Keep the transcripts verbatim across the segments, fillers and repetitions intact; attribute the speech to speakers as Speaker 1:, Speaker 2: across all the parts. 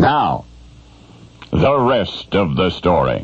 Speaker 1: Now, the rest of the story.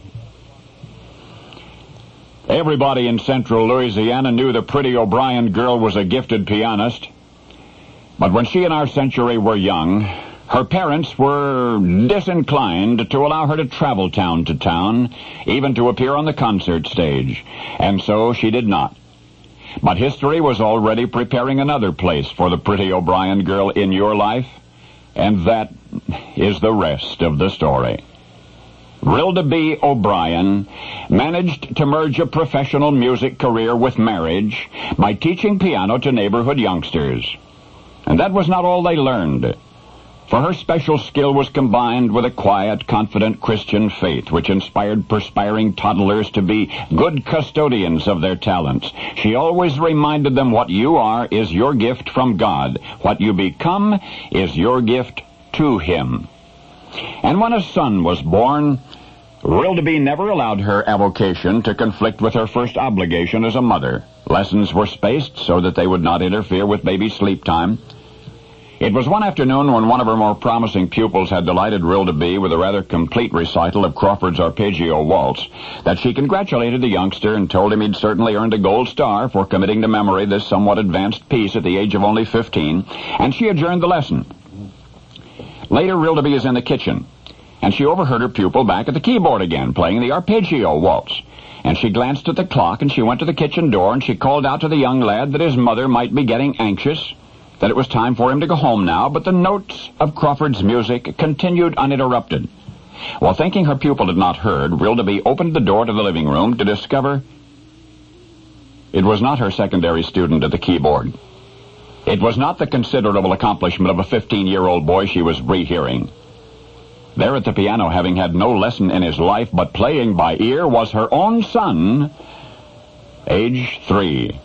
Speaker 1: Everybody in central Louisiana knew the Pretty O'Brien girl was a gifted pianist. But when she and our century were young, her parents were disinclined to allow her to travel town to town, even to appear on the concert stage. And so she did not. But history was already preparing another place for the Pretty O'Brien girl in your life, and that is the rest of the story. Rilda B. O'Brien managed to merge a professional music career with marriage by teaching piano to neighborhood youngsters. And that was not all they learned, for her special skill was combined with a quiet, confident Christian faith which inspired perspiring toddlers to be good custodians of their talents. She always reminded them what you are is your gift from God. What you become is your gift to Him. And when a son was born, Rilda B. never allowed her avocation to conflict with her first obligation as a mother. Lessons were spaced so that they would not interfere with baby's sleep time. It was one afternoon when one of her more promising pupils had delighted Rilda B. with a rather complete recital of Crawford's Arpeggio Waltz that she congratulated the youngster and told him he'd certainly earned a gold star for committing to memory this somewhat advanced piece at the age of only fifteen, and she adjourned the lesson. Later, Rilda B. is in the kitchen, and she overheard her pupil back at the keyboard again, playing the Arpeggio Waltz. And she glanced at the clock, and she went to the kitchen door, and she called out to the young lad that his mother might be getting anxious, that it was time for him to go home now, but the notes of Crawford's music continued uninterrupted. While thinking her pupil had not heard, Rilda B. opened the door to the living room to discover it was not her secondary student at the keyboard. It was not the considerable accomplishment of a fifteen-year-old boy she was rehearing. There at the piano, having had no lesson in his life but playing by ear, was her own son, age three.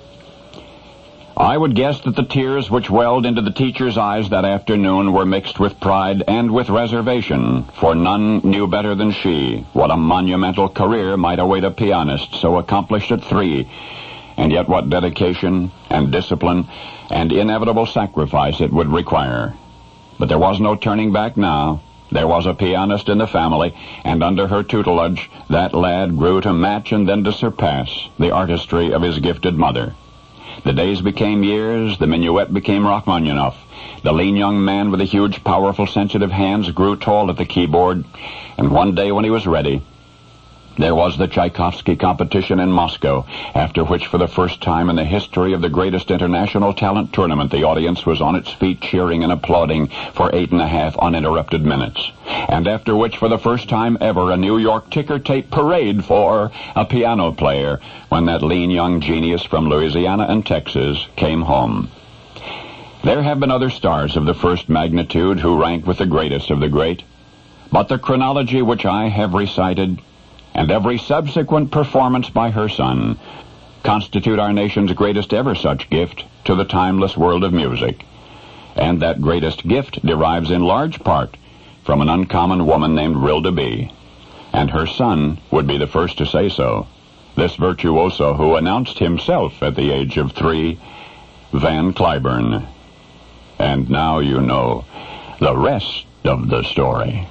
Speaker 1: I would guess that the tears which welled into the teacher's eyes that afternoon were mixed with pride and with reservation, for none knew better than she what a monumental career might await a pianist so accomplished at three, and yet what dedication and discipline and inevitable sacrifice it would require. But there was no turning back now. There was a pianist in the family, and under her tutelage that lad grew to match and then to surpass the artistry of his gifted mother. The days became years, the minuet became Rachmaninoff. The lean young man with the huge, powerful, sensitive hands grew tall at the keyboard, and one day when he was ready, there was the Tchaikovsky competition in Moscow, after which, for the first time in the history of the greatest international talent tournament, the audience was on its feet cheering and applauding for eight and a half uninterrupted minutes. And after which, for the first time ever, a New York ticker tape parade for a piano player, when that lean young genius from Louisiana and Texas came home. There have been other stars of the first magnitude who rank with the greatest of the great, but the chronology which I have recited, and every subsequent performance by her son, constitute our nation's greatest ever such gift to the timeless world of music. And that greatest gift derives in large part from an uncommon woman named Rilda B. And her son would be the first to say so, this virtuoso who announced himself at the age of three, Van Cliburn. And now you know the rest of the story.